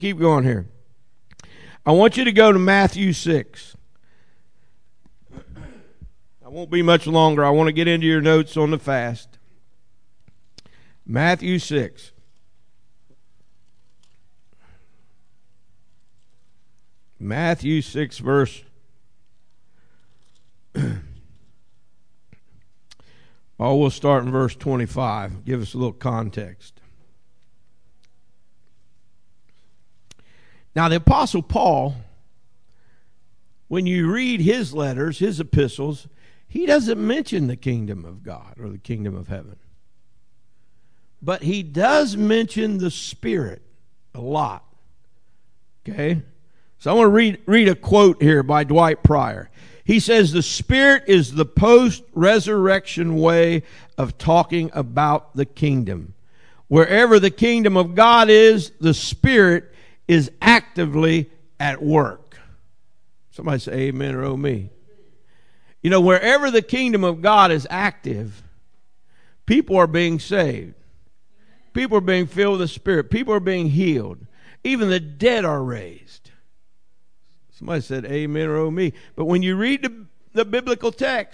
Keep going here. I want you to go to Matthew 6. I won't be much longer. I want to get into your notes on the fast. Matthew 6. Matthew 6 verse. We'll start in verse 25. Give us a little context. Now, the Apostle Paul, when you read his letters, his epistles, he doesn't mention the kingdom of God or the kingdom of heaven. But he does mention the Spirit a lot. Okay? So I want to read a quote here by Dwight Pryor. He says, the Spirit is the post-resurrection way of talking about the kingdom. Wherever the kingdom of God is, the Spirit is actively at work. Somebody say amen or oh me. You know, wherever the kingdom of God is active, people are being saved. People are being filled with the Spirit. People are being healed. Even the dead are raised. Somebody said amen or oh me. But when you read the biblical text,